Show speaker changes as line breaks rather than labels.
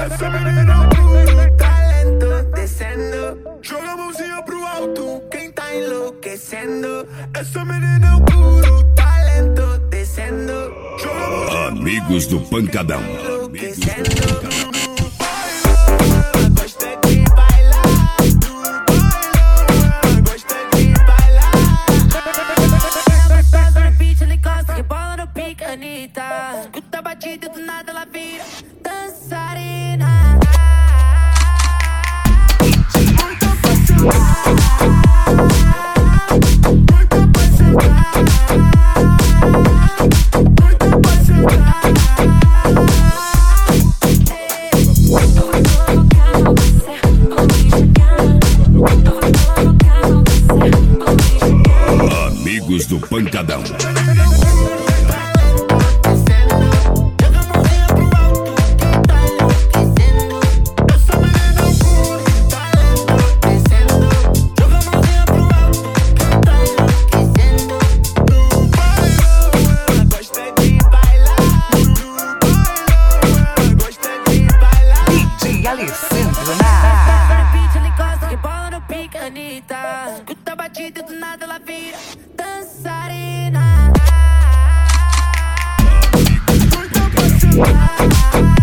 Essa menina é um puro talento, descendo. Joga a mãozinha pro alto, quem tá enlouquecendo. Essa menina é um puro talento, descendo. Joga a mãozinha
Amigos do Pancadão.
enlouquecendo.
Anitta, escuta a batida do nada ela vira dançarina.
Muito apaixonada, muito apaixonada, muito apaixonada.
Amigos do Pancadão.
Anitta, escuta a batida do nada ela vira dançarina.
Muito apaixonada.